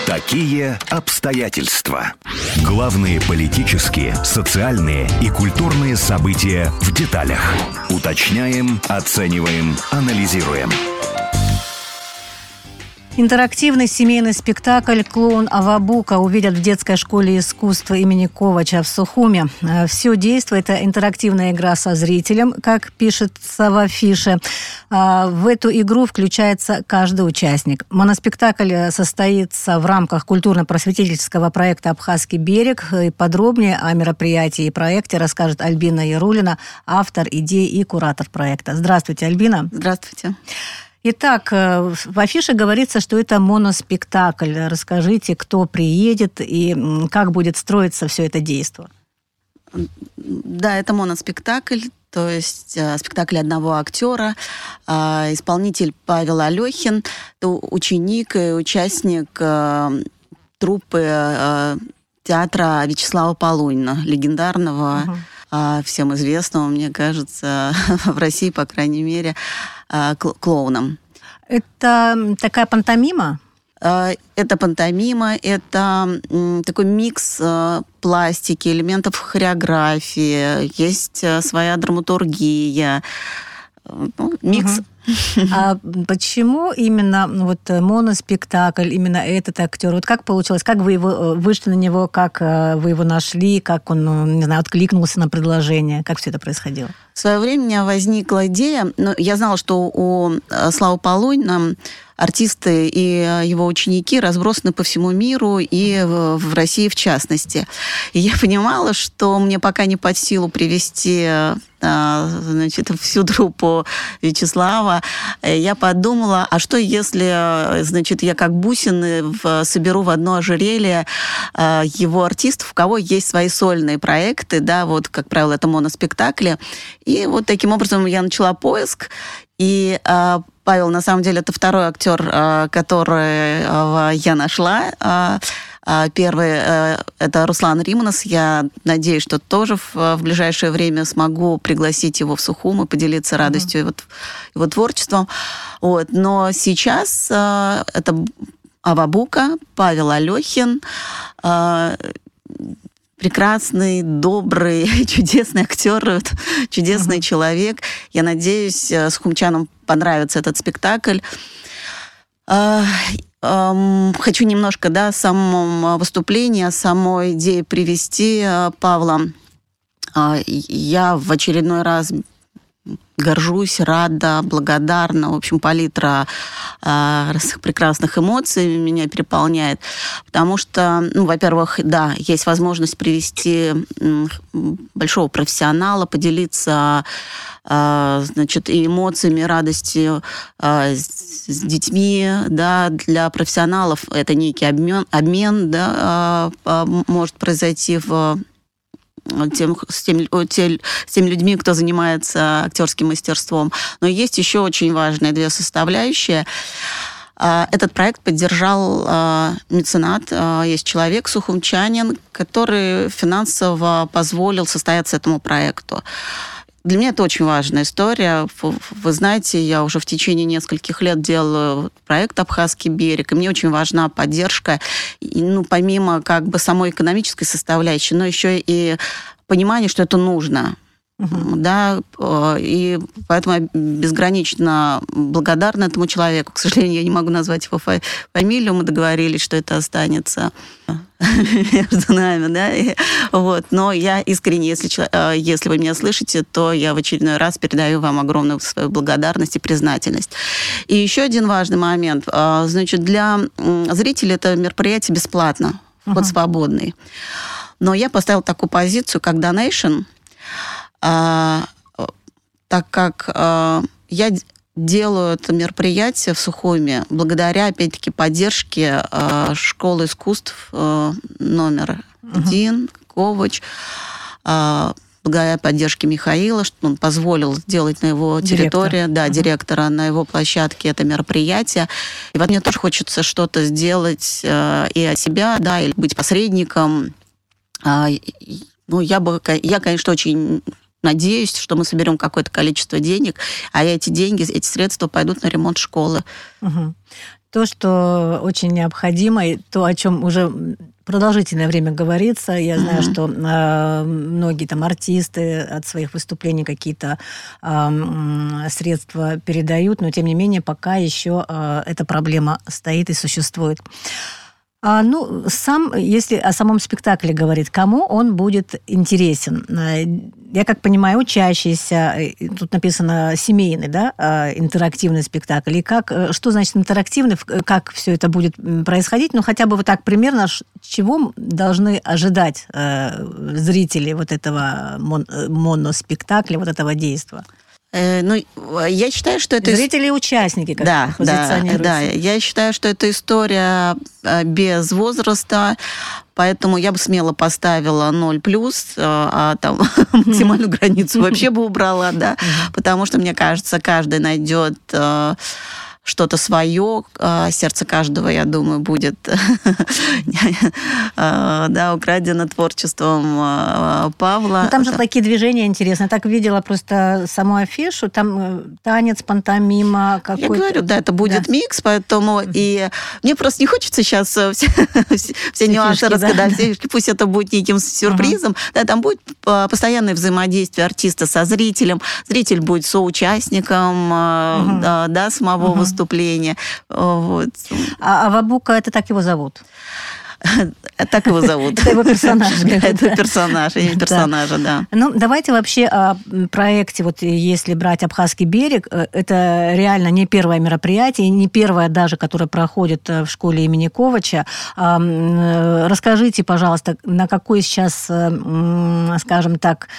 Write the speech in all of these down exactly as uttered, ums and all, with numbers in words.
Такие обстоятельства. Главные политические, социальные и культурные события в деталях. Уточняем, оцениваем, анализируем. Интерактивный семейный спектакль «Клоун Авабука» увидят в детской школе искусства имени Ковача в Сухуме. Все действие – это интерактивная игра со зрителем, как пишется в афише. В эту игру включается каждый участник. Моноспектакль состоится в рамках культурно-просветительского проекта «Абхазский берег». И подробнее о мероприятии и проекте расскажет Альбина Ярулина, автор идеи и куратор проекта. Здравствуйте, Альбина. Здравствуйте. Итак, в афише говорится, что это моноспектакль. Расскажите, кто приедет и как будет строиться все это действо. Да, это моноспектакль, то есть спектакль одного актера. Исполнитель Павел Алехин, ученик и участник труппы театра Вячеслава Полунина, легендарного, uh-huh. всем известного, мне кажется, в России, по крайней мере, клоуном. Это такая пантомима? Это пантомима, это такой микс пластики, элементов хореографии, есть своя драматургия, ну, микс. Угу. А почему именно вот моноспектакль, именно этот актер? Вот как получилось? Как вы его вышли на него? Как вы его нашли? Как он, не знаю, откликнулся на предложение? Как все это происходило? В свое время у меня возникла идея, но я знала, что у Славы Полунина артисты и его ученики разбросаны по всему миру и в России в частности. И я понимала, что мне пока не под силу привести, значит, всю труппу Вячеслава. Я подумала, а что если, значит, я как бусины соберу в одно ожерелье его артистов, у кого есть свои сольные проекты, да, вот, как правило, это моноспектакли. И вот таким образом я начала поиск. И э, Павел, на самом деле, это второй актер, э, который э, я нашла. Э, э, первый э, это Руслан Риманос. Я надеюсь, что тоже в, в ближайшее время смогу пригласить его в Сухум и поделиться радостью mm-hmm. его, его творчеством. Вот. Но сейчас э, это Авабука, Павел Алехин. Э, Прекрасный, добрый, чудесный актер, чудесный uh-huh. человек. Я надеюсь, сухумчанам понравится этот спектакль. Хочу немножко, да, о самом выступлении, о самой идее привести Павла. Я в очередной раз горжусь, рада, благодарна. В общем, палитра э, прекрасных эмоций меня переполняет. Потому что, ну, во-первых, да, есть возможность привести э, большого профессионала, поделиться э, значит, и эмоциями, радостью э, с, с детьми. Да, для профессионалов это некий обмен, обмен да, э, может произойти в Тем, с, тем, те, с теми людьми, кто занимается актерским мастерством. Но есть еще очень важные две составляющие. Этот проект поддержал меценат. Есть человек, сухумчанин, который финансово позволил состояться этому проекту. Для меня это очень важная история. Вы знаете, я уже в течение нескольких лет делаю проект «Абхазский берег», и мне очень важна поддержка, и, ну, помимо как бы самой экономической составляющей, но еще и понимание, что это нужно. Uh-huh. Да, и поэтому я безгранично благодарна этому человеку. К сожалению, я не могу назвать его фамилию. Мы договорились, что это останется между нами, да. И, вот. Но я искренне, если, если вы меня слышите, то я в очередной раз передаю вам огромную свою благодарность и признательность. И еще один важный момент. Значит, для зрителей это мероприятие бесплатно, вход uh-huh. свободный. Но я поставила такую позицию, как donation. А, так как а, я делаю это мероприятие в Сухуме благодаря, опять-таки, поддержке а, школы искусств а, номер uh-huh. один, Ковач, а, благодаря поддержке Михаила, что он позволил сделать на его территории, Директор. да, uh-huh. директора, на его площадке это мероприятие. И вот мне тоже хочется что-то сделать а, и от себя, да, или быть посредником. А, ну, я бы, я, конечно, очень надеюсь, что мы соберем какое-то количество денег, а эти деньги, эти средства пойдут на ремонт школы. Угу. то, что очень необходимо, и то, о чем уже продолжительное время говорится. Я mm-hmm. знаю, что э, многие там артисты от своих выступлений какие-то э, средства передают, но тем не менее пока еще э, эта проблема стоит и существует. А, ну, сам, если о самом спектакле говорить, кому он будет интересен? Я как понимаю, учащиеся, тут написано семейный, да, интерактивный спектакль. И как, что значит интерактивный, как все это будет происходить? Ну, хотя бы вот так примерно, чего должны ожидать зрители вот этого мон- моноспектакля, вот этого действия? Э, ну, я считаю, что это... Зрители и участники, как да, позиционируются. Да, да, я считаю, что это история без возраста, поэтому я бы смело поставила ноль плюс, а там максимальную границу вообще бы убрала, да, потому что, мне кажется, каждый найдет что-то свое, сердце каждого, я думаю, будет да, украдено творчеством Павла. Но там же такие движения интересные. Я так видела просто саму афишу, там танец, пантомима какой-то. Я говорю, да, это будет да. микс, поэтому и мне просто не хочется сейчас все, все, все нюансы фишки, рассказать, да. все фишки, пусть это будет неким сюрпризом. Uh-huh. Да, там будет постоянное взаимодействие артиста со зрителем, зритель будет соучастником uh-huh. да, да, самого uh-huh. выступления. Вот. А Авабука, это так его зовут? Так его зовут. Это его персонаж. Это персонаж, имя персонажа, да. Ну, давайте вообще о проекте, вот если брать Абхазский берег, это реально не первое мероприятие, не первое даже, которое проходит в школе имени Ковача. Расскажите, пожалуйста, на какой сейчас, скажем так,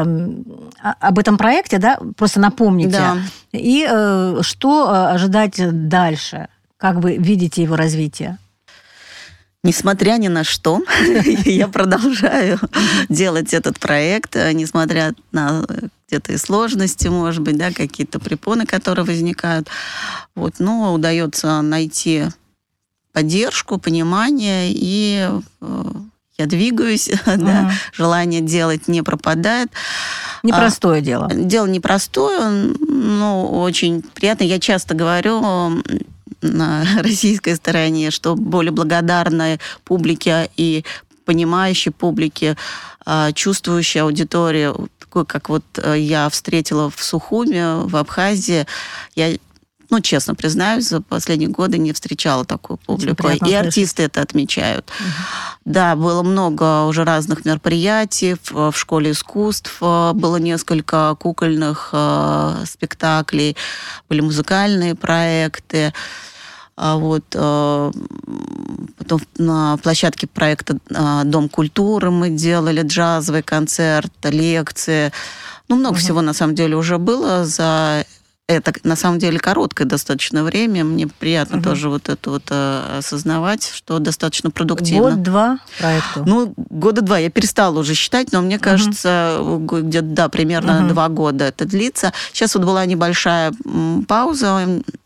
об этом проекте, да, просто напомните. Да. И что ожидать дальше? Как вы видите его развитие? Несмотря ни на что, я продолжаю делать этот проект, несмотря на где-то и сложности, может быть, да, какие-то препоны, которые возникают. Вот, но удается найти поддержку, понимание, и я двигаюсь, да, желание делать не пропадает. Непростое а, дело. Дело непростое, но очень приятно. Я часто говорю на российской стороне, что более благодарной публике и понимающей публике, чувствующей аудитории, такой, как вот я встретила в Сухуме, в Абхазии, я, ну, честно признаюсь, за последние годы не встречала такую публику. И слышать. Артисты это отмечают. Угу. Да, было много уже разных мероприятий в, в школе искусств, было несколько кукольных э, спектаклей, были музыкальные проекты. А вот, э, потом на площадке проекта э, «Дом культуры» мы делали джазовый концерт, лекции. Ну, много угу. всего, на самом деле, уже было за это, на самом деле, короткое достаточно время. Мне приятно угу. тоже вот это вот осознавать, что достаточно продуктивно. Год-два проекту? Ну, года два. Я перестала уже считать, но мне кажется, угу. где-то, да, примерно угу. два года это длится. Сейчас вот была небольшая пауза.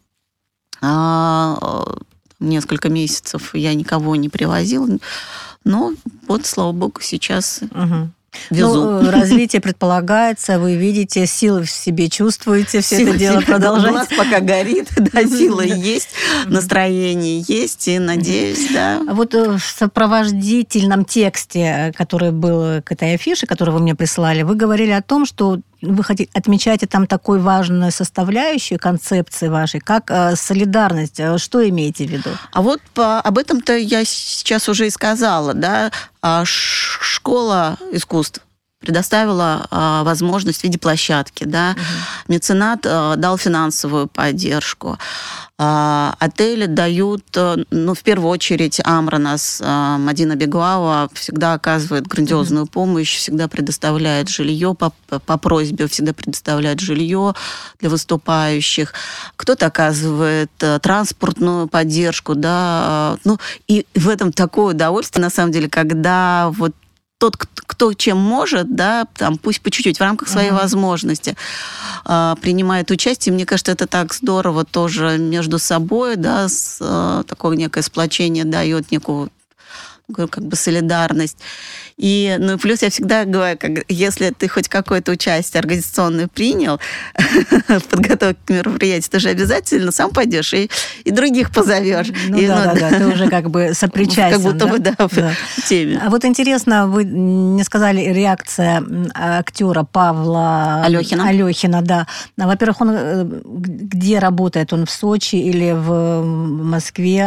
Несколько месяцев я никого не привозила. Но вот, слава богу, сейчас... Угу. Везу. Ну, развитие предполагается, вы видите, силы в себе чувствуете, все сила это дело продолжать. Глаз пока горит, да, сила есть, настроение есть, и надеюсь, да. Вот в сопроводительном тексте, который был к этой афише, которую вы мне прислали, вы говорили о том, что вы отмечаете там такой важную составляющую концепции вашей, как солидарность. Что имеете в виду? А вот по, об этом-то я сейчас уже и сказала, да. Школа искусств предоставила а, возможность в виде площадки, да. Угу. Меценат а, дал финансовую поддержку. А, отели дают, ну, в первую очередь, Амранас, а, Мадина Беглава всегда оказывает грандиозную угу. помощь, всегда предоставляет жилье по, по просьбе, всегда предоставляет жилье для выступающих. Кто-то оказывает а, транспортную поддержку, да. Ну, и в этом такое удовольствие, на самом деле, когда вот тот, кто чем может, да, там, пусть по чуть-чуть, в рамках своей uh-huh. возможности, э, принимает участие. Мне кажется, это так здорово тоже между собой, да, с, э, такое некое сплочение дает некую, как бы солидарность. И, ну, плюс я всегда говорю, как, если ты хоть какое-то участие организационное принял в подготовке к мероприятию, ты же обязательно сам пойдешь и, и других позовешь. Ну и, да, ну, да, да, ты уже как бы сопричастен. Как будто да? бы, да, в да. теме. А вот интересно, вы не сказали реакция актера Павла Алехина. Алехина, да. Во-первых, он где работает? Он в Сочи или в Москве?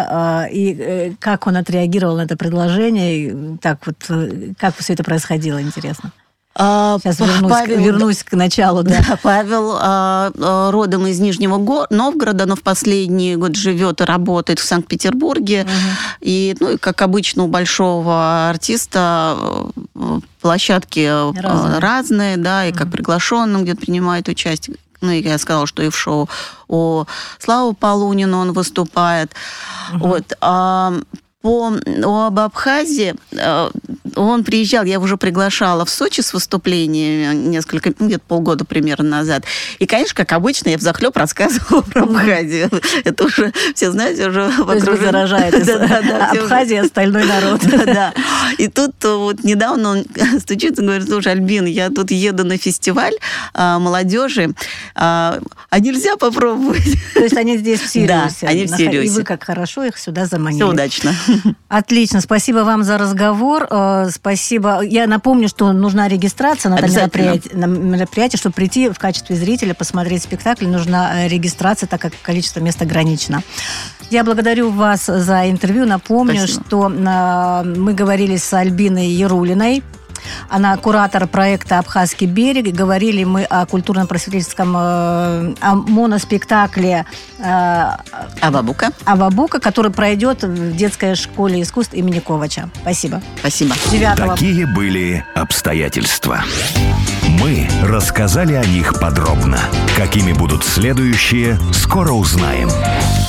И как он отреагировал на это предложение? Так вот, как все это происходило, интересно? Сейчас вернусь, Павел, вернусь к началу. Да. Да, Павел а, родом из Нижнего Новгорода, но в последний год живет и работает в Санкт-Петербурге. Угу. И, ну, как обычно у большого артиста, площадки разные, разные да, и как угу. приглашенным где-то принимает участие. Ну, и я сказала, что и в шоу у Славы Полунина он выступает. Угу. Вот. А, По, об Абхазии он приезжал, я его уже приглашала в Сочи с выступлением несколько, где-то полгода примерно назад. И, конечно, как обычно, я взахлеб рассказывала про Абхазию. Это уже, все знаете, уже вокруг... То есть вы заражаете Абхазия, остальной народ. Да. И тут вот недавно он стучится и говорит: слушай, Альбин, я тут еду на фестиваль молодежи, а нельзя попробовать? То есть они здесь в Сириусе. Да, они в Сириусе. И вы как хорошо их сюда заманили. Все удачно. Отлично, спасибо вам за разговор. Спасибо. Я напомню, что нужна регистрация на это мероприятие, на мероприятие, чтобы прийти в качестве зрителя, посмотреть спектакль, нужна регистрация, так как количество мест ограничено. Я благодарю вас за интервью. Напомню, спасибо. Что мы говорили с Альбиной Ярулиной. Она куратор проекта «Абхазский берег». Говорили мы о культурно-просветительском о моноспектакле «Авабука», «Авабука», который пройдет в детской школе искусств имени Ковача. Спасибо. Спасибо. девятого Такие были обстоятельства. Мы рассказали о них подробно. Какими будут следующие, скоро узнаем.